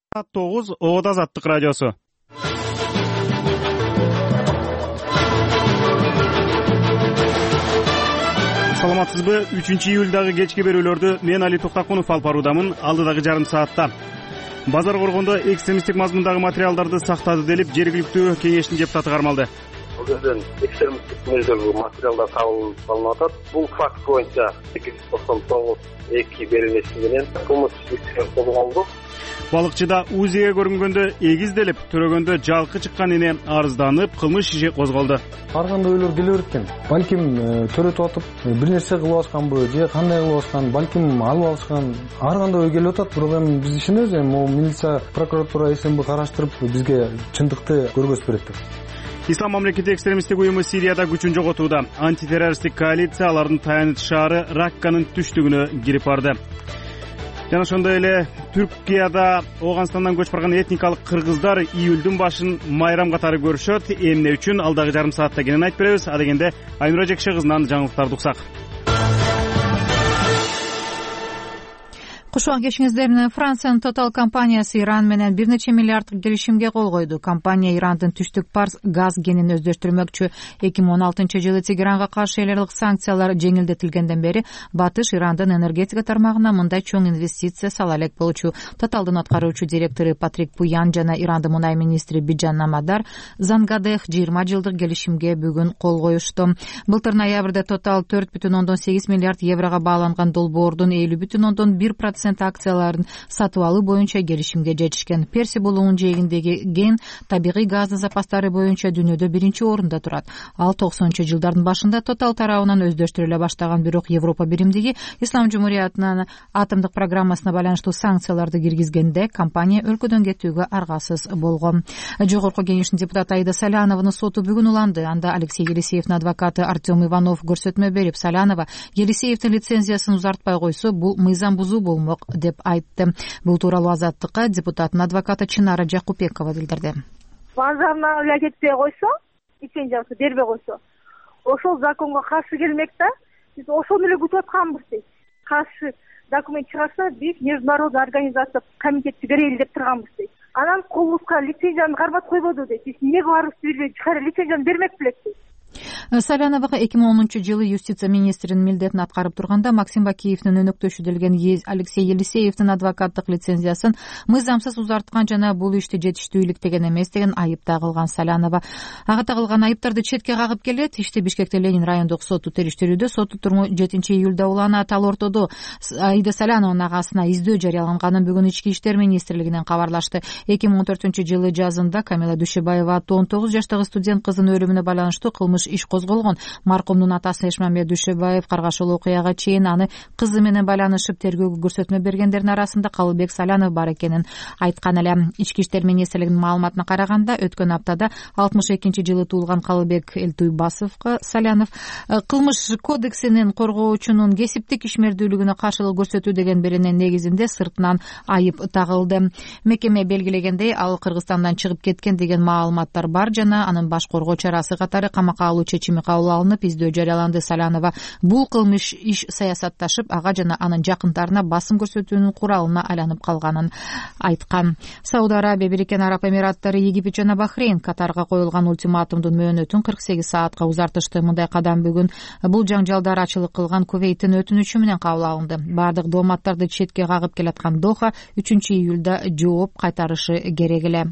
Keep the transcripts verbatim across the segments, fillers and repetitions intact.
тогуз Оот Азаттык радиосу. Саламатсызбы? үчүнчү июлдагы кечки берүүлөрдү мен Али Токтакунов алып баруудамын. Алдыдагы жарым саатта Базар Коргондо экстремисттик мазмундагы материалдарды сактады делип жергиликтүү кеңештин депутаты кармалды. Бул жерден экстремисттик мүнөздөгү материалдар табылып атат. Бул факт боюнча эки жүз токсон тогуз эки берилмеси менен кылмыш иши козголду. Балыкчыда УЗИге көрүнгөндө эгизделип, төрөгөндө жалкы чыккан эне арызданып, кылмыш иши козголду. Ар кандай ойлор келе берет экен. Балким төрөтүп атып, бир нерсе кылып алышканбы, же кандай кылып алышкан, балким алып алышкан. Ар кандай ой келип атат. Бирок эми биз ишенебиз, эми могу милиция, прокуратура, СМБ караштырып бизге чындыкты көргөзүп берет деп. Ислам мамлекети экстремисттик уюму Сирияда күчүн жоготууда. Антитеррористтик коалиция алардын таяныч шаары Ракканын түштүгүнө кирип барды. Жана ошондой эле Түркияда Ооганстандан көчүп барган этникалык кыргыздар июлдун башын майрам катары көрүшөт. Эмне үчүн алдагы жарым саатта кенен айтып беребиз. А дегенде Айнура Жекше кызынан жаңылыктарды уксак. Куш убак кечиңиздер менен. Франциянын Total компаниясы Иран менен бир нече миллиарддык келишимге кол койду. Компания Ирандын түштүк парс газ кенин өздөштүрмөкчү. эки миң он алтынчы жылы Тегеранга каршы эл аралык санкциялар жеңилдетилгенден бери Батыш Ирандын энергетика тармагына мындай чоң инвестиция сала элек болчу. Тоталдын аткаруучу директору Патрик Пуян жана Ирандын мунай министри Биджан Намадар Зангадех жыйырма жылдык келишимге бүгүн кол коюшту. Былтыр ноябрда Total төрт бүтүн ондон сегиз миллиард еврого бааланган долбоордун элүү бүтүн ондон бир процент акцияларын сатып алуу боюнча келишимге жетишкен. Перси булугунун жээгиндеги ген табигый газдын запастары боюнча дүйнөдө биринчи орунда турат. Ал токсонунчу жылдардын башында Total тарабынан өздөштүрүлө баштаган, бирок Европа биримдиги Ислам Жумуриятынын атомдук программасына байланыштуу санкцияларды киргизгенде компания өлкөдөн кетүүгө аргасыз болгон. Жогорку кеңештин депутаты Аида Салянованын соту бүгүн уланды. Анда Алексей Елисеевдин адвокаты Артем Иванов көрсөтмө берип, Салянова Елисеевдин лицензиясын узартпай койсо, бул мыйзам бузуу болмок деп айтты. Бул тууралуу Азаттыкка депутаттын адвокаты Чынара Жакупбекова билдирди. Базарына эле кетпей койсо, лицензиясы бербей койсо, ошол законго каршы келмек да. Биз ошону эле күтүп атканбыз дейт. Каршы документ чыгарса, биз международный организация комитетти берели деп турганбыз дейт. Анан колубузга лицензияны кармап койбоду дейт. Биз эмнеге барыбызды бербей, чыкара лицензияны бермек белек дейт. Саляновага эки миң онунчу жылы юстиция министринин милдетин аткарып турганда Максим Бакиевдин өнөктөшү делген Алексей Елисеевдин адвокаттык лицензиясын мыйзамсыз узарткан жана бул ишти жетиштүү иликтеген эмес деген айып тагылган Салянова. Ага тагылган айыптарды четке кагып келет. Ишти Бишкекте Ленин райондук соту териштирүүдө. Сот туруму жетинчи июлда уланат. Ал ортодо Аида Салянованын агасына издөө жарыяланганын бүгүн ички иштер министрлигинен кабарлашты. эки миң он төртүнчү жылы жазында Камила Дүйшөбаева аттуу он тогуз жаштагы студент кыздын өлүмүнө байланыштуу кылмыш иш козголгон. Маркумдун атасы Эшмамбет Дүйшөбаев каргашылуу окуяга чейин аны кызы менен байланышып тергөөгө көрсөтмө бергендердин арасында Калыбек Салянов бар экенин айткан эле. Ички иштер министрлигинин маалыматына караганда, өткөн аптада алтымыш экинчи жылы туулган Калыбек Элтуйбасовго Салянов кылмыш кодексинин коргоочунун кесиптик ишмердүүлүгүнө каршылык көрсөтүү деген беренин негизинде сыртынан айып тагылды. Мекеме белгилегендей, ал Кыргызстандан чыгып кеткен деген маалыматтар бар жана анын баш коргоо чарасы катары камакка алуу чечими кабыл алынып, издөө жарыяланды. Салянова бул кылмыш иш саясатташып, ага жана анын жакындарына басым көрсөтүүнүн куралына айланып калганын айткан. Сауд Арабия, Бириккен Араб Эмираттары, Египет жана Бахрейн Катарга коюлган ультиматумдун мөөнөтүн кырк сегиз саатка узартышты. Мындай кадам бүгүн бул жаңжалдар ачылык кылган Кувейттин өтүнүчү менен кабыл алынды. Бардык дооматтарды четке кагып келаткан Доха үчүнчү июлда жооп кайтарышы керек эле.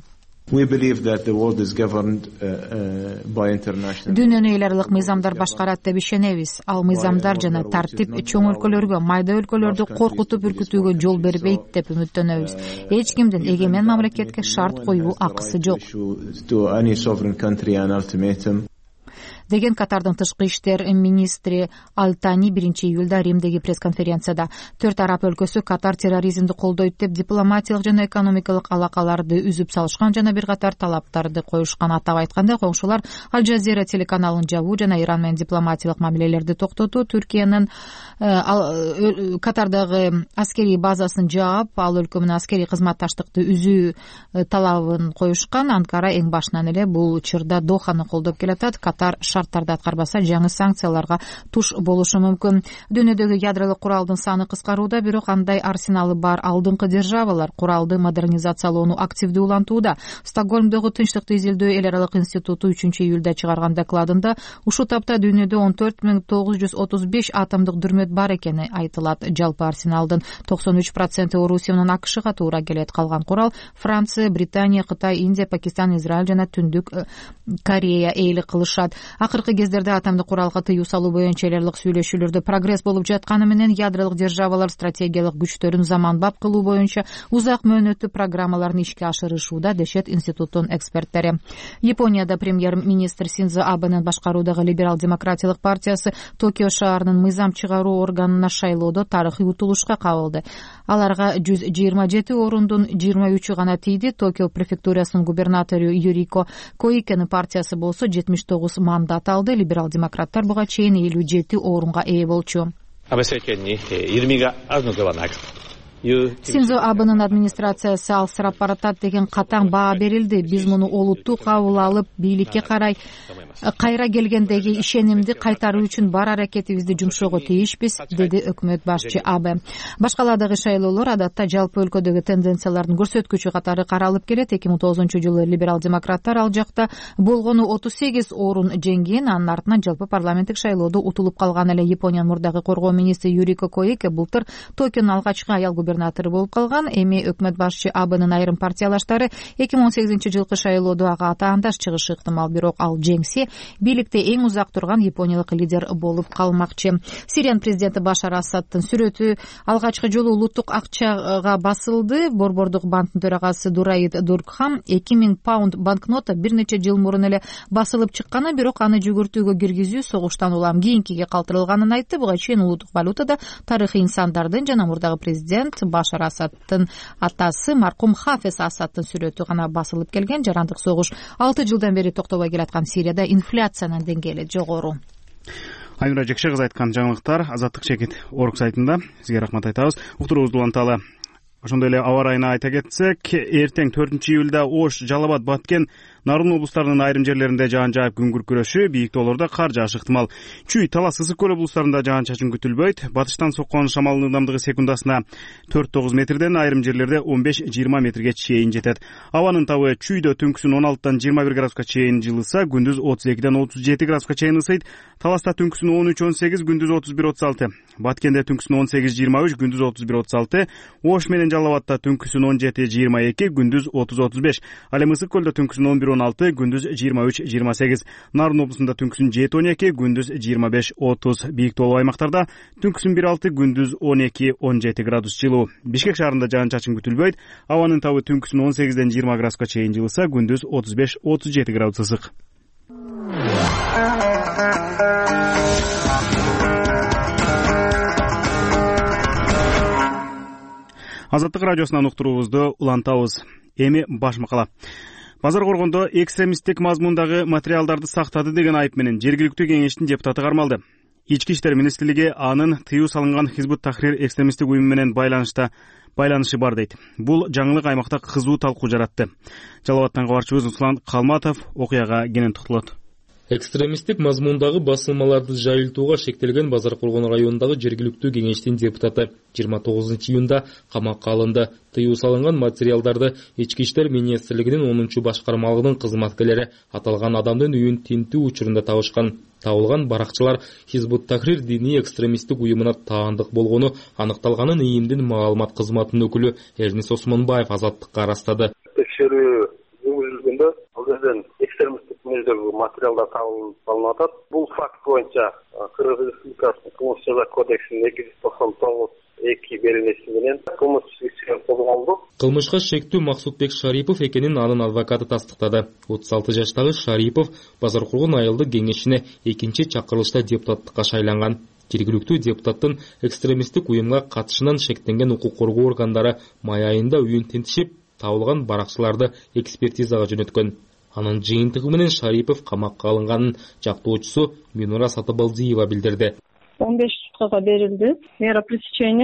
Дүйнөнү эл аралык мыйзамдар башкарат деп ишенебиз. Ал мыйзамдар жана тартип чоң өлкөлөргө, майда өлкөлөрдү коркутуп үркүтүүгө жол бербейт деп үмүттөнөбүз. Эч кимдин эгемен мамлекетке шарт коюу акысы жок деген Катардын тышкы иштер министри Алтани биринчи июлда Римдеги пресс-конференцияда. Төрт араб өлкөсү Катар терроризмди колдойт деп дипломатиялык жана экономикалык алакаларды үзүп салышкан жана бир катар талаптарды коюшкан. Атап айтканда, коңшулар Аль Джазира телеканалын жабуу жана Иран менен дипломатиялык мамилелерди токтотуу, Түркиянын Катардагы аскерий базасын жаап, ал өлкө менен аскерий кызматташтыкты үзүү талабын коюшкан. Анкара эң башынан эле бул чырда Доханы колдоп келатат. Катар шарттарды аткарбаса жаңы санкцияларга туш болушу мүмкүн. Дүйнөдөгү ядролук куралдын саны кыскарууда, бирок андай арсеналы бар алдыңкы державалар куралды модернизациялоону активдүү улантууда. Стокгольмдогу Тынчтыкты изилдөө эл аралык институту үчүнчү июлда чыгарган докладында ушул тапта дүйнөдө он төрт миң тогуз жүз отуз беш атомдук дүрмөт бар экени айтылат. Жалпы арсеналдын токсон үч проценти Орусия менен АКШга туура келет. Калган курал Франция, Британия, Кытай, Индия, Пакистан, Израиль жана Түндүк Корея ээлик кылышат. Акыркы кездерде атомдук куралга тыюу салуу боюнча эл аралык сүйлөшүүлөрдө прогресс болуп жатканы менен ядролук державалар стратегиялык күчтөрүн заманбап кылуу боюнча узак мөөнөттүү программаларын ишке ашырышууда, дешет институттун эксперттери. Японияда премьер-министр Синдзо Абенин башкаруудагы либерал-демократиялык партиясы Токио шаарынын мыйзам чыгаруу органына шайлоодо тарыхый утулушка кабылды. Аларга жүз жыйырма жети орундун жыйырма үчү гана тийди. Токио префектурасынын губернатору Юрико Коикенин партиясы болсо жетимиш тогуз мандат алды. Либерал-демократтар буга чейин элүү жети орунга ээ болчу. Синдзо Абенин администрациясы алсырап баратат деген катаң баа берилди. Биз муну олуттуу кабыл алып, бийликке карай кайра келгендеги ишенимди кайтаруу үчүн бар аракетибизди жумшоого тийишпиз, деди өкмөт башчы Абе. Башкаладагы шайлоолор адатта жалпы өлкөдөгү тенденциялардын көрсөткүчү катары каралып келет. эки миң тогузунчу жылы либерал-демократтар ал жакта болгону отуз сегиз орун жеңген. Анын артынан жалпы парламенттик шайлоодо утулуп калган эле Япониянын мурдагы коргоо министри Юрико Коике былтыр Токионун алгачкы аял губернатору болуп калган. Эми өкмөт башчы Абенин айрым партиялаштары эки миң он сегизинчи жылкы шайлоодо ага атаандаш чыгышы ыктымал, бирок ал жеңсе бийликте эң узак турган япониялык лидер болуп калмакчы. Сириянын президенти Башар Асадтын сүрөтү алгачкы жолу улуттук акчага басылды. Борбордук банктын төрагасы Дураид Дуркхам эки миң паунд банкнота бир нече жыл мурун эле басылып чыкканын, бирок аны жүгүртүүгө киргизүү согуштан улам кийинкиге калтырылганын айтты. Буга чейин улуттук валютада тарыхый инсандардын жана мурдагы президент Башар Асадтын атасы маркум Хафез Асадтын сүрөтү гана басылып келген. Жарандык согуш алты жылдан бери токтобой келаткан Сирияда инфляциянын деңгээли жогору. Айнура Жекше кызы айткан жаңылыктар Азаттык чекит орг сайтында. Сизге рахмат айтабыз. Уктуруубузду уланталы. Ошондой эле аба ырайына айта кетсек, эртең төртүнчү июлда Ош, Жалал Абад, Баткен, Нарын облустарынын айрым жерлеринде жаан жаап күн күркүрөшү, бийик тоолордо кар жаашы ыктымал. Чүй, Талас, Ысык көл облустарында жаан-чачын күтүлбөйт. Батыштан соккон шамалдын ылдамдыгы секундасына төрт тогуз метрден, айрым жерлерде он беш жыйырма метрге чейин жетет. Абанын табы Чүйдө түнкүсүн он алтыдан жыйырма бир градуска чейин жылыса, күндүз отуз экиден отуз жети градуска чейин ысыйт. Таласта түнкүсүн он үч он сегиз, күндүз отуз бир отуз алты. Баткенде түнкүсүн он сегиз жыйырма үч, күндүз отуз бир отуз алты. Ош менен Жалал Абадта түнкүсүн он жети жыйырма эки, күндүз отуз отуз беш. Ал эми Ысык көлдө түнкүсүн он бир он алты, күндүз жыйырма үч жыйырма сегиз. Нарын облусунда түнкүсүн жети он эки, күндүз жыйырма беш отуз. Бийик тоолуу аймактарда түнкүсүн бир алты, күндүз он эки он жети градус жылуу. Бишкек шаарында жаан-чачын күтүлбөйт. Абанын табы түнкүсүн он сегизден жыйырма градуска чейин жылыса, күндүз отуз беш отуз жети градус ысык. Азаттык радиосунан уктуруубузду улантабыз. Эми баш макала. Базар Коргондо экстремисттик мазмундагы материалдарды сактады деген айып менен жергиликтүү кеңештин депутаты кармалды. Ички иштер министрлиги анын тыюу салынган Хизбут Тахрир экстремисттик уюму менен байланышта байланышы бар дейт. Бул жаңылык аймакта кызуу талкуу жаратты. Жалал Абадтан кабарчыбыз Руслан Калматов окуяга кенен токтолот. Экстремисттик мазмундагы басылмаларды жайылтууга шектелген Базар Коргон районундагы жергиликтүү кеңештин депутаты жыйырма тогузунчу июнда камакка алынды. Тыюу салынган материалдарды Ички иштер министрлигинин онунчу башкармалыгынын кызматкерлери аталган адамдын үйүн тинтүү учурунда табышкан. Табылган баракчылар Хизбут Тахрир диний экстремисттик уюмуна таандык болгону аныкталганын ИИМдин маалымат кызматынын өкүлү Эрнис Осмонбаев Азаттыкка арастады. Текшерүү жүргүзүлгөндө ал жерден экстремисттик мүнөздөгү материалдар табылып атат. Бул факт боюнча Кыргыз Республикасынын кылмыш жаза кодексинин эки жүз токсон тогуз эки беренеси менен кылмыш иши козголду. Кылмышка шектүү Максутбек Шарипов экенин анын адвокаты тастыктады. отуз алты жаштагы Шарипов Базар Коргон айылдык кеңешине экинчи чакырылышта депутаттыкка шайланган. Жергиликтүү депутаттын экстремисттик уюмга катышынан шектенген укук коргоо органдары май айында үйүн тинтишип, табылган баракчыларды экспертизага жөнөткөн. Анын жыйынтыгы менен Шарипов камакка алынганын жактоочусу Минура Сатыбалдиева билдирди. он беш суткага берилди мера пресечения.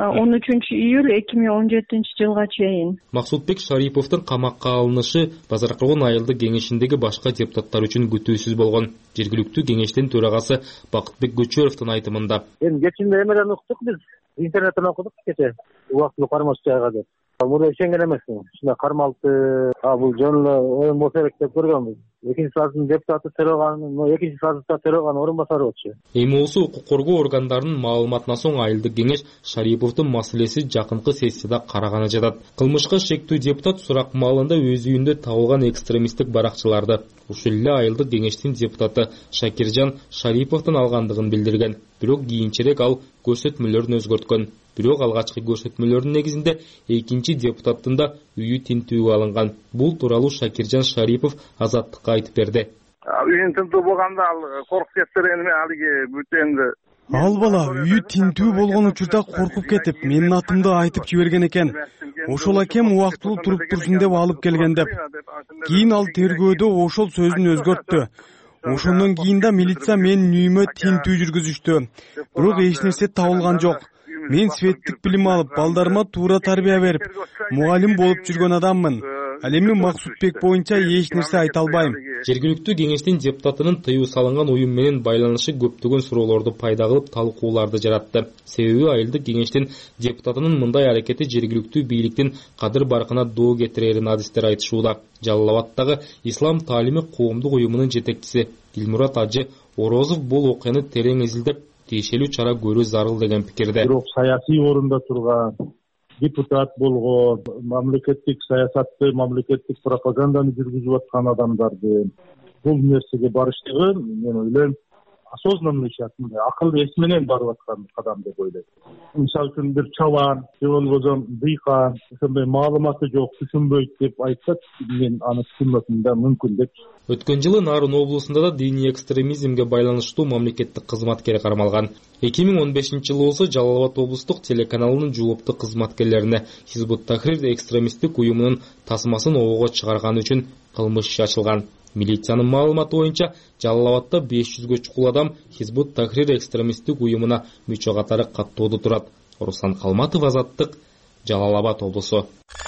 он үчүнчү июль эки миң он жетинчи жылга чейин. Максутбек Шариповдун камакка алынышы Базар Кыргыз айылдык кеңешиндеги башка депутаттар үчүн күтүүсүз болгон. Жергиликтүү кеңештин төрагасы Бакытбек Көчөровдун айтымында. Эми кечинде эмеден уктук биз, интернеттен окудук кече. Убактылуу кармаш жайга деп. Мурда ишенген эмесмин. Ушундай кармалды, а бул жөн эле оюн болсо керек деп көргөнбүз. Экинчи сазын депутаты төрөган, экинчи сазында төрөган орун басары болчу. Эми болсо укук коргоо органдарынын маалыматына соң айылдык кеңеш Шариповдун маселеси жакынкы сессияда караганы жатат. Кылмышка шектүү депутат сурак маалында өз үйүндө табылган экстремисттик баракчаларды ушул эле айылдык кеңештин депутаты Шакиржан Шариповдон алгандыгын билдирген. Бирок кийинчерээк ал көрсөтмөлөрүн өзгөрткөн. Бирок алгачкы көрсөтмөлөрдүн негизинде экинчи депутаттын да үйү тинтүүгө алынган. Бул тууралуу Шакиржан Шарипов Азаттыкка айтып берди. Үйүн тинтүү болгондо ал коркуп кетти, алиги бүт энди. Ал бала үйү тинтүү болгон учурда коркуп кетип, менин атымды айтып жиберген экен. Ошол акем убактылуу туруп турсун деп алып келген деп. Кийин ал тергөөдө ошол сөзүн өзгөрттү. Ошондон кийин да милиция менин үйүмө тинтүү жүргүзүштү. Бирок эч нерсе табылган жок. Мен светтик билим алып, балдарыма туура тарбия берип, мугалим болуп жүргөн адаммын. Ал эми Максутбек боюнча эч нерсе айта албайм. Жергиликтүү кеңештин депутатынын тыюу салынган уюм менен байланышы көптөгөн суроолорду пайда кылып, талкууларды жаратты. Себеби айылдык кеңештин депутатынын мындай аракети жергиликтүү бийликтин кадыр баркына доо кетирерин адистер айтышууда. Жалал Абадтагы Ислам таалими коомдук уюмунун жетекчиси Дилмурат Ажы Орозов бул окуяны терең изилдеп, тиешелүү чара көрүү зарыл деген пикирде. Бирок саясий орунда турган депутат болгон, мамлекеттик саясатты, мамлекеттик пропаганданы жүргүзүп аткан адамдарды бул нерсеге барыштыгы мен ойлойм осознанный ишат, акылды эс менен барып аткан кадам деп ойлойм. Мисалы үчүн бир чабан, же болбосо дыйкан, ошондой маалыматы жок, түшүнбөйт деп айтсак, мен аны түшүнмөсүм да мүмкүн деп. Өткөн жылы Нарын облусунда да диний экстремизмге байланыштуу мамлекеттик кызматкер кармалган. эки миң он бешинчи жылы болсо Жалал Абад облустук телеканалынын жооптуу кызматкерлерине Хизбут Тахрир экстремисттик уюмунун тасмасын оого чыгарганы үчүн кылмыш иши ачылган. Милициянын маалыматы боюнча Жалал Абадта беш жүзгө чукул адам Хизбут Тахрир экстремисттик уюмуна мүчө катары каттоодо турат. Руслан Калматов, Азаттык, Жалал Абад облусу.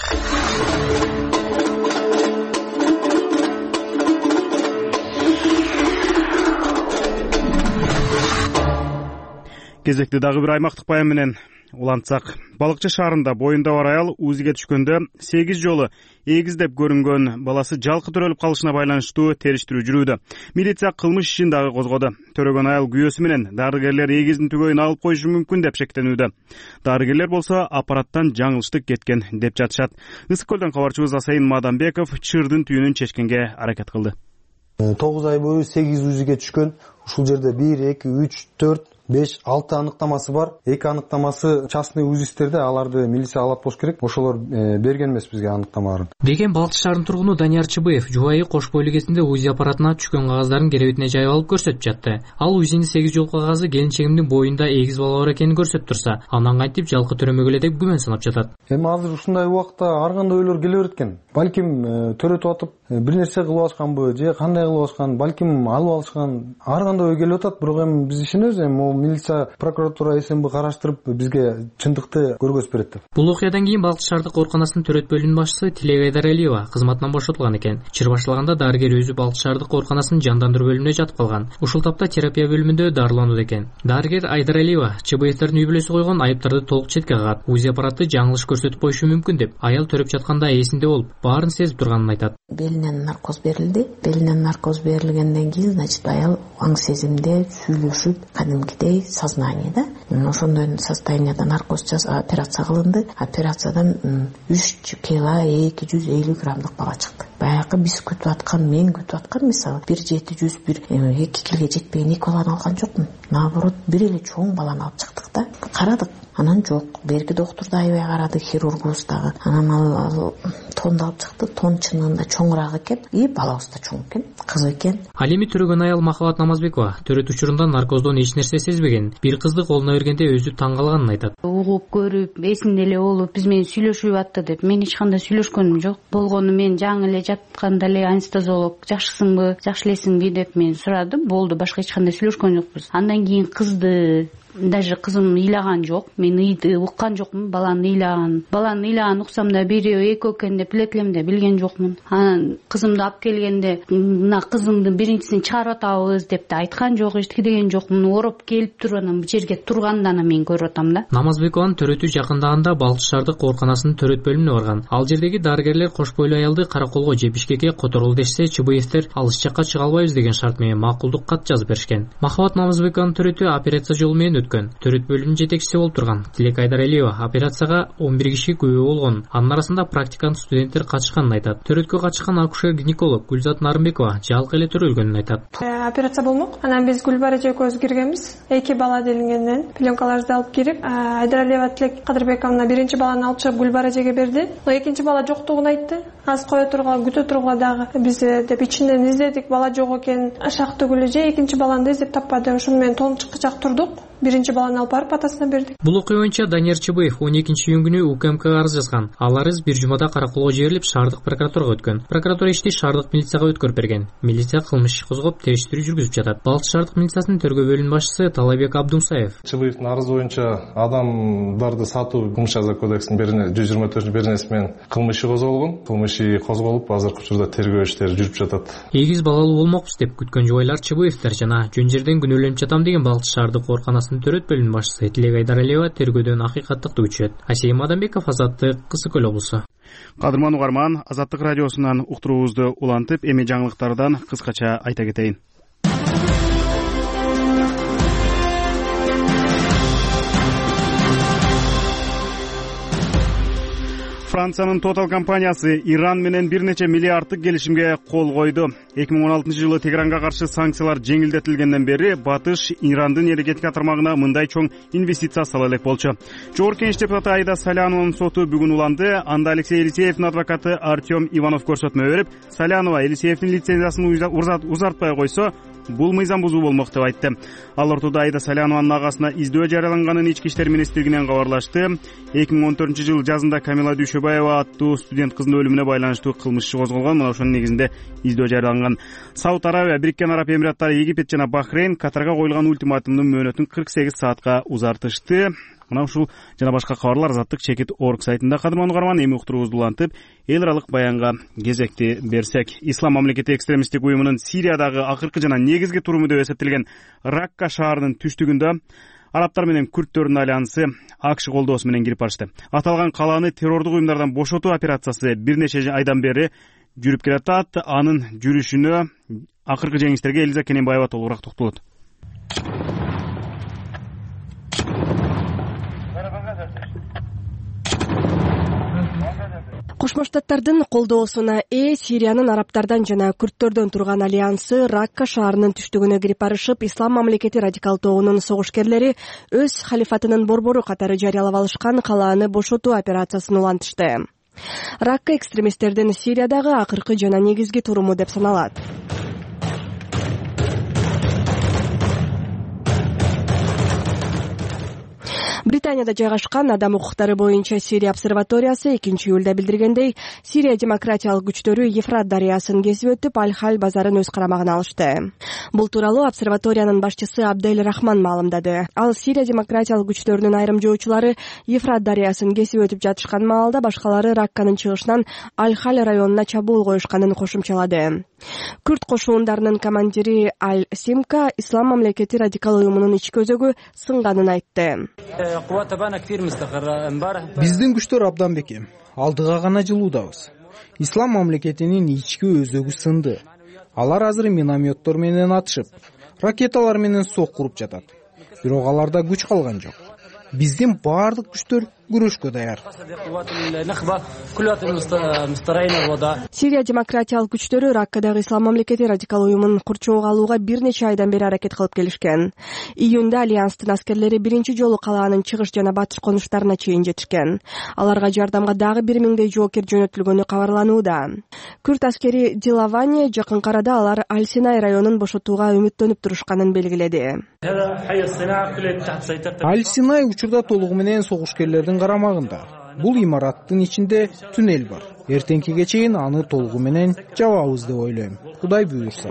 Кезекти дагы бир аймактык баян менен улантсак, Балыкчы шаарында боюнда бар аял УЗИге түшкөндө сегиз жолу эгиздеп көрүнгөн баласы жалкы төрөлүп калышына байланыштуу териштирүү жүрүүдө. Милиция кылмыш ишин дагы козгоду. Төрөгөн аял күйөөсү менен дарыгерлер эгиздин түгөйүн алып коюшу мүмкүн деп шектенүүдө. Дарыгерлер болсо аппараттан жаңылыштык кеткен деп жатышат. Ысык көлдөн кабарчыбыз Асайын Мадамбеков чырдын түйүнүн чечкенге аракет кылды. тогуз ай бою сегиз УЗИге түшкөн. Ушул жерде бир, эки, үч, төрт, беш, алты аныктамасы бар. эки аныктамасы частный УЗИстерде, аларды милиция алат болуш керек. Ошолор берген эмес бизге аныктамаларын. Деген Балыкчы шаарынын тургуну Данияр Чыбыев жубайы кош бойлуу кезинде УЗИ аппаратына түшкөн кагаздарын керебетине жайып алып көрсөтүп жатты. Ал УЗИнин сегиз жол кагазы келинчегимдин боюнда эгиз бала бар экенин көрсөтүп турса, анан кантип жалкы төрөмөгө эле деп күмөн санап жатат. Эми азыр ушундай убакта ар кандай ойлор келе берет экен. Балким төрөтүп атып бир нерсе кылып алышканбы, же кандай кылып алышкан, балким алып алышкан, ар кандай ой келип атат. Бирок эми биз ишенебиз, эми могу милиция, прокуратура, СМБ караштырып бизге чындыкты көргөзүп берет деп. Бул окуядан кийин Балыкчы шаардык ооруканасынын төрөт бөлүмүнүн башчысы Тилек Айдаралиева кызматынан бошотулган экен. Чыр башталганда дарыгер өзү Балыкчы шаардык ооруканасынын жандандыруу бөлүмүнө жатып калган. Ушул тапта терапия бөлүмүндө дарыланууда экен. Дарыгер Айдаралиева Чыбыевдердин үй бүлөсү койгон айыптарды толук четке кагат. УЗИ аппараты жаңылыш көрсөтүп коюшу мүмкүн деп, аял төрөп жатканда эсинде болуп, баарын сезип турганын айтат. Белинен наркоз берилди. Белинен наркоз берилгенден кийин, значит, аял аң сезимде сүйлөшүп, кадимкидей сознаниеда. Ошондой состоянияда наркоз операция кылынды. Операциядан үч кило эки жүз элүү граммдык бала чыкты. Баягы биз күтүп аткан, мен күтүп аткан мисалы бир жети жүз, бир эки килге жетпеген эки баланы алган жокмун. Наоборот, бир эле чоң баланы алып чыктык да. Карадык. Анан жок. Берки доктор да аябай карады, хирургубуз дагы. Анан ал тонду алып чыкты. Тон чынында чоңураак экен. И балабыз да чоң экен, кыз экен. Ал эми төрөгөн аял Махабат Намазбекова төрөт учурунда наркоздон эч нерсе сезбеген. Бир кызды колуна бергенде өзү таң калганын айтат. Угуп көрүп, эсинде эле болуп, биз менен сүйлөшүп атты деп. Мен эч кандай сүйлөшкөнүм жок. Болгону мен жаңы эле жатканда эле анестезиолог жакшысыңбы, жакшы элесиңби деп мен сурадым. Болду, башка эч кандай сүйлөшкөн жокпуз. Андан кийин кызды даже кызым ыйлаган жок, мен ыйды уккан жокмун, баланын ыйлаганын. Баланын ыйлаганын уксам да бирөө экөө экен деп эле элем да билген жокмун. Анан кызымды алып келгенде мына кызымдын биринчисин чыгарып атабыз деп да айткан жок, эчтеке деген жокмун. Ороп келип туруп анан бу жерге турганда мен көрүп атам да. Намазбекованын төрөтүү жакындагында Балык шаардык ооруканасынын төрөт бөлүмүнө барган. Ал жердеги дарыгерлер кош бойлуу аялды караколго же Бишкекке которулу дешсе, ЧБевтер алыс жакка чыга албайбыз деген шарт менен макулдук кат жазып беришкен. Махабат Намазбекованын төрөтү операция жолу менен өткөн. Төрөт бөлүмүнүн жетекчиси болуп турган Тилек Айдаралиева операцияга он бир киши күбө болгон. Анын арасында практикант студенттер катышканын айтат. Төрөткө катышкан акушер-гинеколог Гүлзат Нарымбекова жалкы эле төрөлгөнүн айтат. Операция болмок. Анан биз Гүлбара экөөбүз киргенбиз. Эки бала делингенден пленкаларды алып кирип, Айдаралиева Тилек Кадырбековна биринчи баланы алып чыгып Гүлбара эжеге берди. Экинчи бала жоктугун айтты. Аз кое турган, күтө турган дагы биз деп ичинен издедик, бала жок экен. Шактыгүл эже экинчи баланы издеп таппады. Ошону менен тоңчукчак турдук. Биринчи баланы алып барып атасына бердик. Бул окуя боюнча Данияр Чыбыев он экинчи июнь күнү УКМКга арыз жазган. Ал арыз бир жумада караколго жиберилип, шаардык прокуратурага өткөн. Прокуратура ишти шаардык милицияга өткөрүп берген. Милиция кылмыш иш козгоп, териштирүү жүргүзүп жатат. Балык шаардык милициясынын тергөө бөлүмүнүн башчысы Талайбек Абдумсаев. Чыбыевдин арызы боюнча адамдарды сатуу кылмыш жаза кодексинин жүз жыйырма төртүнчү беренеси менен кылмыш иши козголгон. Кылмыш иши козголуп, азыркы учурда тергөө иштери жүрүп жатат. Эгиз балалуу болмокпуз деп күткөн жубайлар Чыбыевдер жана жөн жерден күнөөлөнүп жатам деген Балык шаардык ооруканасынын төрөт бөлүмүнүн башчысы Тилек Айдаралиева тергөөдөн акыйкаттыкты күтүшөт. Асейим Адамбеков, Азаттык, Кысык Көл облусу. Кадырман угарман, Азаттык радиосунан уктуруубузду улантып, эми жаңылыктардан кыскача айта кетейин. Франциянын Total компаниясы Иран менен бир нече миллиарддык келишимге кол койду. эки миң он алтынчы жылы Тегеранга каршы санкциялар жеңилдетилгенден бери батыш Ирандын энергетика тармагына мындай чоң инвестиция сала элек болчу. Жогорку Кеңеш депутаты Айда Салянованын соту бүгүн уланды. Анда Алексей Елисеевдин адвокаты Артем Иванов көрсөтмө берип, Салянова Елисеевдин лицензиясын узартпай койсо, бул мыйзам бузуу болмок деп айтты. Ал ортодо Айда Салянованын агасына издөө жарыяланганын ички иштер министрлигинен кабарлашты. эки миң он төртүнчү жыл жазында Камила Дүйшөбаева аттуу студент кыздын өлүмүнө байланыштуу кылмыш иши козголгон. Мына ошонун негизинде издөө жарыяланган. Сауд Арабия, Бириккен Араб Эмираттары, Египет жана Бахрейн Катарга коюлган ультиматумдун мөөнөтүн кырк сегиз саатка узартышты. Мына ушул жана башка кабарлар Азаттык чекит орг сайтында. Кадырман угарман, эми уктуруубузду улантып, эл аралык баянга кезекти берсек. Ислам мамлекети экстремисттик уюмунун Сириядагы акыркы жана негизги туруму деп эсептелген Ракка шаарынын түштүгүндө арабтар менен күрттөрдүн альянсы АКШ колдоосу менен кирип барышты. Аталган калааны террордук уюмдардан бошотуу операциясы бир нече айдан бери жүрүп келатат. Анын жүрүшүнө акыркы жеңиштерге Элиза Кененбаева толугураак токтолот. Кошмо Штаттардын колдоосуна ээ Сириянын арабтардан жана күрттөрдөн турган альянсы Ракка шаарынын түштүгүнө кирип барышып, Ислам мамлекети радикал тобунун согушкерлери өз халифатынын борбору катары жарыялап алышкан калааны бошотуу операциясын улантышты. Ракка экстремисттердин Сириядагы акыркы жана негизги туруму деп саналат. Британияда жайгашкан адам укуктары боюнча Сирия обсерваториясы экинчи июлда билдиргендей, Сирия демократиялык күчтөрү Ефрат дарыясын кесип өтүп, Аль-Халь базарын өз карамагына алышты. Бул тууралуу обсерваториянын башчысы Абдель Рахман маалымдады. Ал Сирия демократиялык күчтөрүнүн айрым жоочулары Ефрат дарыясын кесип өтүп жатышкан маалда башкалары Ракканын чыгышынан Аль-Халь районуна чабуул коюшканын кошумчалады. Күрт кошуундарынын командири Аль-Симка Ислам мамлекети радикал уюмунун ички өзөгү сынганын айтты. Биздин күчтөр абдан бекем. Алдыга гана жылуудабыз. Ислам мамлекетинин ички өзөгү сынды. Алар азыр минометтор менен атышып, ракеталар менен сок куруп жатат. Бирок аларда күч калган жок. Биздин баардык күчтөр күрөшкө даяр. Сирия демократиялык күчтөрү Раккадагы Ислам мамлекети радикал уюмун курчоого алууга бир нече айдан бери аракет кылып келишкен. Июнда альянстын аскерлери биринчи жолу калаанын чыгыш жана батыш конуштарына чейин жетишкен. Аларга жардамга дагы бир миңдей жоокер жөнөтүлгөнү кабарланууда. Күрт аскери Дилавани жакынкы арада алар Аль-Синай районун бошотууга үмүттөнүп турушканын белгиледи. Аль-Синай учурда толугу менен согушкерлердин карамагында. Бул имараттын ичинде туннель бар. эртеңкиге чейин аны толугу менен жабабыз деп ойлойм, Кудай буйрса.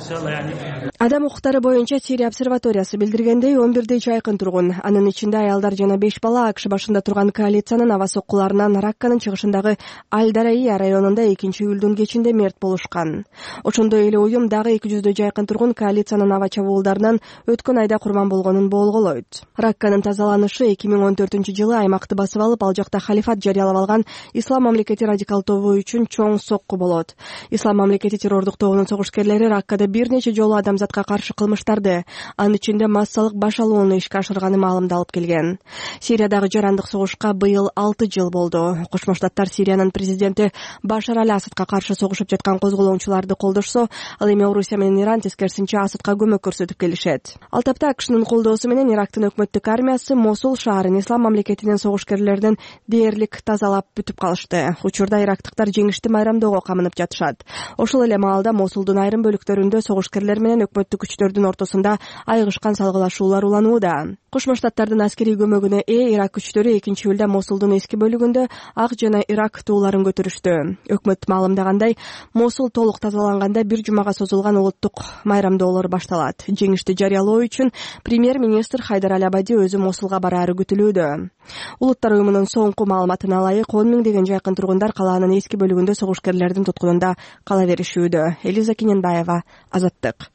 Адам укуктары боюнча Сирия обсерваториясы билдиргендей, он бирдей жайкын тургун, анын ичинде аялдар жана беш бала АКШ башында турган коалициянын аба соккуларынан Ракканын чыгышындагы Аль-Дараия районунда экинчи июлдун кечинде мерт болушкан. Ошондой эле уюм дагы эки жүздөй жайкын тургун коалициянын аба чабуулдарынан өткөн айда курман болгонун болголойт. Ракканын тазаланышы эки миң он төртүнчү жылы аймакты басып алып, ал жакта халифат жарыялап алган Ислам мамлекети радикал тобу үчүн чоң сокку болот. Ислам мамлекети террордук тобунун согушкерлери Раккада бир нече жолу адамзатка каршы кылмыштарды, анын ичинде массалык баш алууну ишке ашырганы маалымдалып келген. Сириядагы жарандык согушка быйыл алты жыл болду. Кошмо Штаттар Сириянын президенти Башар аль-Асадка каршы согушуп жаткан козголоочуларды колдошсо, ал эми Орусия менен Иран тескерисинче Асадка көмөк көрсөтүп келишет. Ал тапта АКШнын колдоосу менен Ирактын өкмөттүк армиясы Мосул шаарын Ислам мамлекетинин согушкерлерден дээрлик тазалап бүтүп калышты. Учурда ирактыктар жеңишти майрамдоого камынып жатышат. Ошол эле маалда Мосулдун айрым бөлүктөрүндө согушкерлер менен өкмөттүк күчтөрдүн ортосунда айыгышкан салгылашуулар уланууда. Кошмо Штаттардын аскерий көмөгүнө ээ Ирак күчтөрү экинчи июлда Мосулдун эски бөлүгүндө ак жана Ирак тууларын көтөрүштү. Өкмөт маалымдагандай, Мосул толук тазаланганда бир жумага созулган улуттук майрамдоолор башталат. Жеңишти жарыялоо үчүн премьер-министр Хайдар Аль-Абади өзү Мосулга бараары күтүлүүдө. Улуттар уюмунун соңку маалыматына ылайык он миңдеген жайкын тургундар калаанын эски бөлүгүндө согушкерлердин туткунунда кала беришүүдө. Элиза Кененбаева, Азаттык.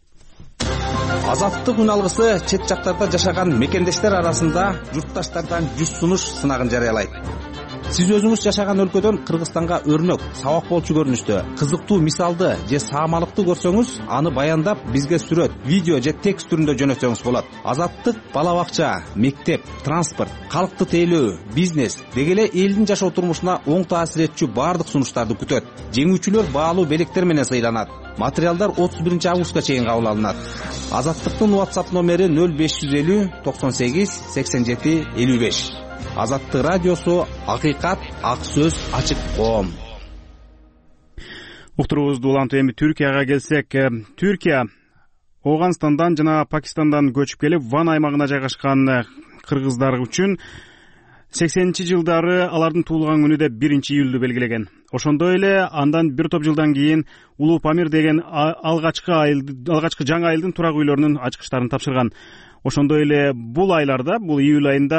Азаттык үн алгысы чет жактарда жашаган мекендештер арасында журтташтардан жүз сунуш сынагын жарыялайт. Сиз өзүңүз жашаган өлкөдөн Кыргызстанга өрнөк, сабак болчу көрүнүштө, кызыктуу мисалды же саамалыкты көрсөңүз, аны баяндап бизге сүрөт, видео же текст түрүндө жөнөтсөңүз болот. Азаттык бала бакча, мектеп, транспорт, калкты тейлөө, бизнес деги эле элдин жашоо турмушуна оң таасир этчү баардык сунуштарды күтөт. Жеңүүчүлөр баалуу белектер менен сыйланат. Материалдар отуз биринчи августка чейин кабыл алынат. Азаттыктын WhatsApp номери нөл беш жүз элүү токсон сегиз сексен жети элүү беш. Азаттык радиосу, акыйкат, ак сөз, ачык коом. Уктурубузду улантып эми Түркияга келсек, Түркия Ооганстандан жана Пакистандан көчүп келип, Ван аймагына жайгашкан кыргыздар үчүн сексенинчи жылдары алардын туулган күнү деп биринчи июлду белгилеген. Ошондой эле андан бир топ жылдан кийин Улуу Памир деген алгачкы алгачкы жаңы айылдын турак үйлөрүнүн ачкычтарын тапшырган. Ошондой эле бул айларда, бул июль айында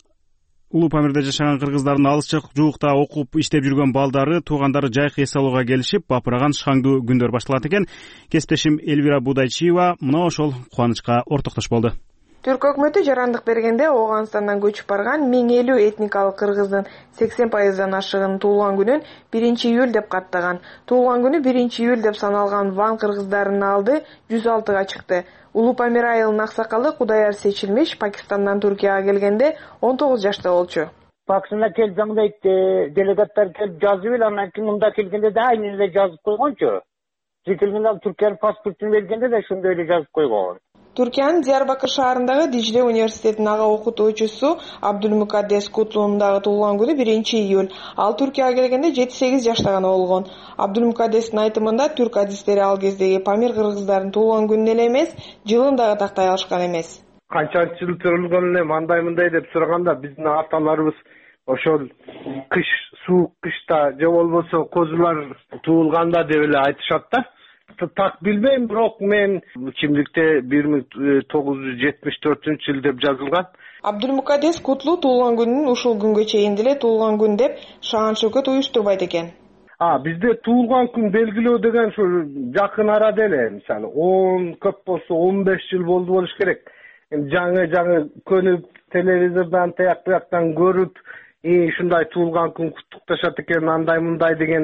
Улуу Памирде жашаган кыргыздардын алыс жуукта окуп иштеп жүргөн балдары, туугандары жайкы эс алууга келишип, бапыраган шаңдуу күндөр башталат экен. Кесиптешим Элвира Будайчиева мына ошол кубанычка ортоктош болду. Түрк өкмөтү жарандык бергенде Ооганстандан көчүп барган миң элүү этникалык кыргыздын сексен пайыздан ашыгын туулган күнүн биринчи июль деп каттаган. Туулган күнү биринчи июль деп саналган Ван кыргыздарынын алды жүз алтыга чыкты. Улуу Памир айылынын аксакалы Кудаяр Сечилмиш Пакистандан Түркияга келгенде он тогуз жашта болчу. Пакистанда келип жаңдайт делегаттар келип жазып эл, анан кийин мында келгенде да айнын эле жазып койгончу. Келгенде Түркиянын паспортун бергенде да ошондой эле жазып койгон. Түркиянын Диярбакыр шаарындагы Дижиле университетинин ага окутуучусу Абдулмукаддес Кутлунун дагы туулган күнү биринчи июль. Ал Түркияга келгенде жети сегиз жашта гана болгон. Абдулмукаддестин айтымында түрк адистери ал кездеги Памир кыргыздардын туулган күнүн эле эмес, жылын дагы тактай алышкан эмес. Канчанчы жыл төрөлгөн эле мындай мындай деп сураганда биздин аталарыбыз ошол кыш, суук кышта же болбосо козулар туулганда деп эле айтышат да. Так билбейм, бирок мен кимдикте бир миң тогуз жүз жетимиш төртүнчү жыл деп жазылган. Абдулмукаддес Кутлу туулган күнүн ушул күнгө чейин деле туулган күн деп шаан шөкөт уюштурбайт экен. А, бизде туулган күн белгилөө деген ушу жакын арада эле, мисалы он, көп болсо он беш жыл болду болуш керек. Жаңы жаңы көнүп, телевизордон тияк бияктан көрүп, ушундай туулган күн куттукташат экен, андай мындай деген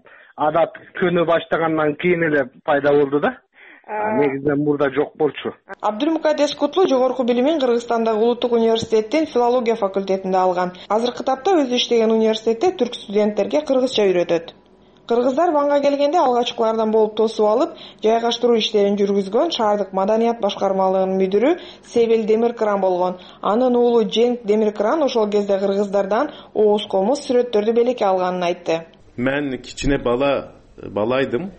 адат көнө баштагандан кийин эле пайда болду да. Негизинен мурда жок болчу. Абдулмукаддес Кутлу жогорку билимин Кыргызстандагы Улуттук университеттин филология факультетинде алган. Азыркы тапта өзү иштеген университетте түрк студенттерге кыргызча үйрөтөт. Кыргыздар Ванга келгенде алгачкылардан болуп тосуп алып, жайгаштыруу иштерин жүргүзгөн шаардык маданият башкармалыгынын мүдүрү Себел Демиркран болгон. Анын уулу Женк Демиркран ошол кезде кыргыздардан ооз комуз сүрөттөрдү белекке алганын айтты. Мен кичине бала балайdım.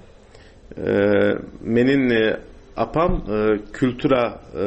Ee, menin e, apam e, kültüra e,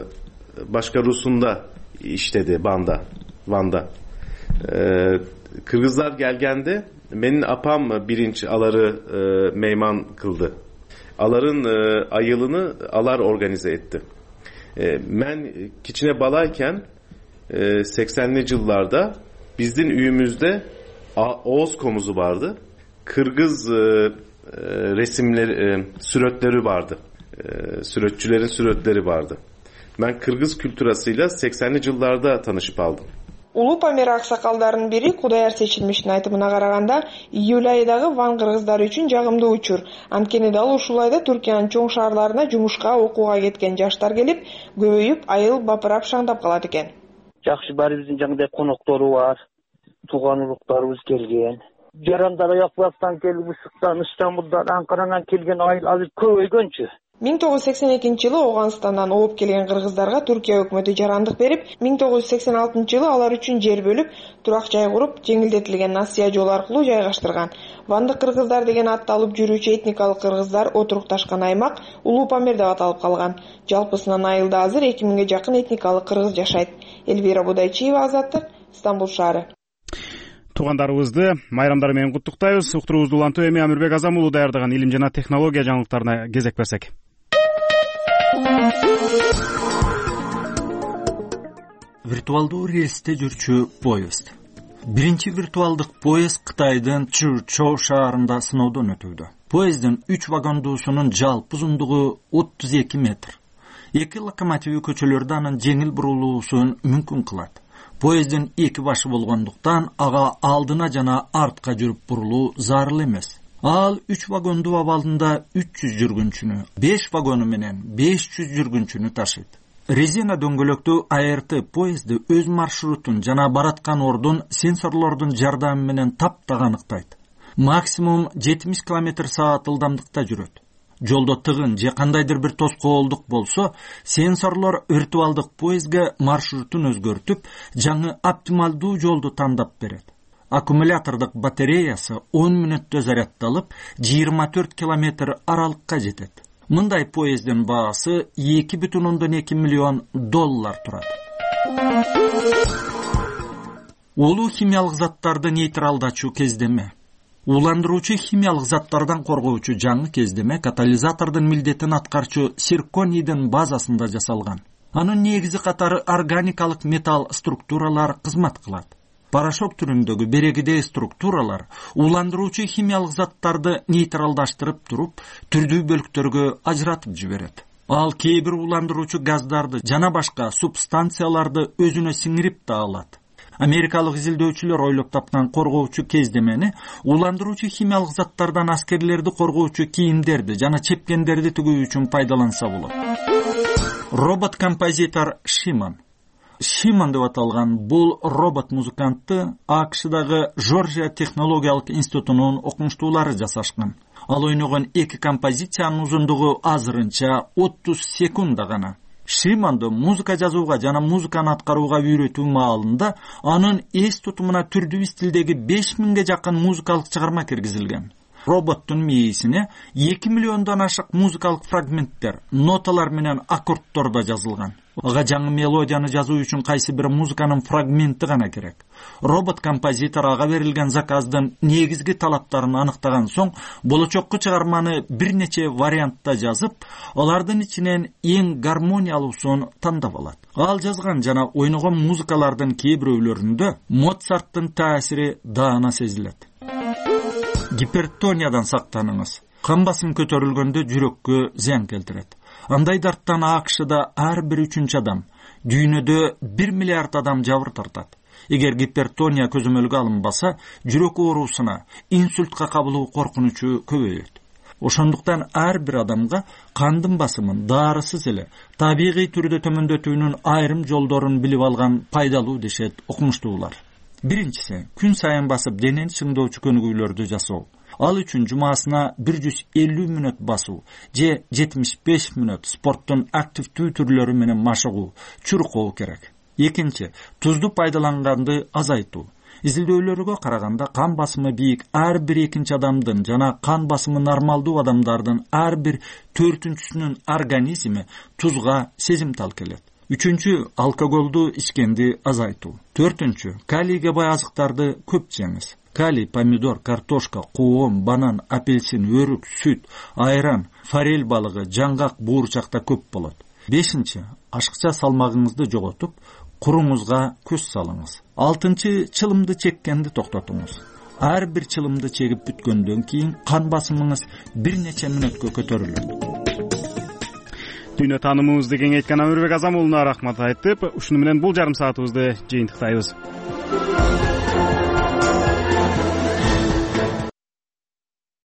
başkarusunda işledi Van'da. Van'da. Ee, Kırgızlar gelgende Menin apam birinci aları e, meyman kıldı. Aların e, ayılını alar organize etti. E, men kiçine balayken e, seksenli yıllarda bizden üyümüzde Oğuz komuzu vardı. Kırgız e, e, resimleri, e, sürötleri vardı. E, sürötçülerin sürötleri vardı. Ben Kırgız kültürasıyla seksenli yıllarda tanışıp aldım. Улуу Памир аксакалдарынын бири Кудаяр Сечилмиштин айтымына караганда, июль айындагы Ван кыргыздары үчүн жагымдуу учур. Анткени дал ушул айда Түркиянын чоң шаарларына жумушка, окууга кеткен жаштар келип, көбөйүп, айыл бапырап шаңдап калат экен. Жакшы баарыбыздын жагында коноктору бар, тууган улуктарыбыз келген. Жарандар Аякластан келип, Ысыктан, Стамбулдан, Анкарадан келген айыл азыр көбөйгөнчү. миң тогуз жүз сексен экинчи жылы Оганстандан ооп келген кыргыздарга Түркия өкмөтү жарандык берип, миң тогуз жүз сексен алтынчы жылы алар үчүн жер бөлүп, турак жай куруп, жеңилдетилген насыя жол аркылуу жайгаштырган. Вандык кыргыздар деген атты алып жүрүүчү этникалык кыргыздар отурукташкан аймак Улуу Памир деп аталып калган. Жалпысынан айылда азыр эки миңге жакын этникалык кыргыз жашайт. Элвира Будайчиева, Азаттык, Стамбул шаары. Туугандарыбызды майрамдары менен куттуктайбыз. Уктуруубузду улантуу эми Амирбек Азам уулу даярдаган илим жана технология жаңылыктарына кезек берсек. Виртуалдуу рельсте жүрчү поезд. Биринчи виртуалдык поезд Кытайдын Чжучжоу шаарында сыноодон өтүүдө. Поезддин үч вагондуусунун жалпы узундугу отуз эки метр. Эки локомотиви көчөлөрдө анын жеңил бурулуусун мүмкүн кылат. Поезддин эки башы болгондуктан ага алдына жана артка жүрүп бурулуу зарыл эмес. Ал үч вагондуу абалында үч жүз жүргүнчүнү, беш вагону менен беш жүз жүргүнчүнү ташыйт. Резина дөңгөлөктүү А Р Т поезди өз маршрутун жана бараткан ордун сенсорлордун жардамы менен таптак аныктайт. Максимум жетимиш километр саат ылдамдыкта жүрөт. Жолдо тыгын же кандайдыр бир тоскоолдук болсо, сенсорлор виртуалдык поездге маршрутун өзгөртүп, жаңы оптималдуу жолду тандап берет. Аккумулятордук батареясы он мүнөттө зарядталып, жыйырма төрт километр аралыкка жетет. Мындай поезддин баасы эки бүтүн ондон эки миллион доллар турат. Улуу химиялык заттарды нейтралдачуу кездеме. Ууландыруучу химиялык заттардан коргоочу жаңы кездеме катализатордун милдетин аткарчу цирконийдин базасында жасалган. Анын негизи катары органикалык металл структуралар кызмат кылат. Порошок түрүндөгү берегидей структуралар ууландыруучу химиялык заттарды нейтралдаштырып туруп, түрдүү бөлүктөргө ажыратып жиберет. Ал кээ бир ууландыруучу газдарды жана башка субстанцияларды өзүнө сиңирип да алат. Америкалык изилдөөчүлөр ойлоп тапкан коргоочу кездемени ууландыруучу химиялык заттардан аскерлерди коргоочу кийимдерди жана чепкендерди тигүү үчүн пайдаланса болот. Робот-композитор Шиман. Шиман деп аталган бул робот-музыкантты А К Шдагы Жоржия технологиялык институтунун окумуштуулары жасашкан. Ал ойногон эки композициянын узундугу азырынча отуз секунда гана. Шиманды музыка жазууга жана музыканы аткарууга үйрөтүү маалында анын эс тутумуна түрдүү стилдеги беш миңге жакын музыкалык чыгарма киргизилген. Роботтун мээсине эки миллиондон ашык музыкалык фрагменттер, ноталар менен аккордтордо жазылган. Ага жаңы мелодияны жазуу үчүн кайсы бир музыканын фрагменти гана керек. Робот-композитор ага берилген заказдын негизги талаптарын аныктаган соң, болочокку чыгарманы бир нече вариантта жазып, алардын ичинен эң гармониялуусун тандап алат. Ал жазган жана ойногон музыкалардын кээ бирөөлөрүндө Моцарттын таасири даана сезилет. Гипертониядан сактаныңыз. Кан басым көтөрүлгөндө жүрөккө зыян келтирет. Андай дарттан А К Шда ар бир үчүнчү адам, дүйнөдө бир миллиард адам жабыр тартат. Эгер гипертония көзөмөлгө алынбаса, жүрөк оорусуна, инсультка кабылуу коркунучу көбөйөт. Ошондуктан ар бир адамга кандын басымын дарысыз эле табигый түрдө төмөндөтүүнүн айрым жолдорун билип алган пайдалуу дешет окумуштуулар. Биринчиси, күн сайын басып денени чыңдоочу көнүгүүлөрдү жасоо. Ал үчүн жумасына бир жүз элүү мүнөт басуу же жетимиш беш мүнөт спорттун активдүү түрлөрү менен машыгуу, чуркоо керек. Экинчи, тузду пайдаланганды азайтуу. Изилдөөлөргө караганда кан басымы бийик ар бир экинчи адамдын жана кан басымы нормалдуу адамдардын ар бир төртүнчүсүнүн организми тузга сезимтал келет. Үчүнчү, алкоголду ичкенди азайтуу. Төртүнчү, калийге бай азыктарды көп жеңиз. калий помидор, картошка, коом, банан, апельсин, өрүк, сүт, айран, форель балыгы, жаңгак, буурчакта көп болот. Бешинчи, ашыкча салмагыңызды жоготуп, куруңузга көз салыңыз. Алтынчы, чылымды чеккенди токтотуңуз. Ар бир чылымды чегип бүткөндөн кийин кан басымыңыз бир нече мүнөткө көтөрүлөт. Дүйнө таанымыбызды кеңейткан Амирбек Азамуулуна рахмат айтып, ушуну менен бул жарым саатыбызды жыйынтыктайбыз.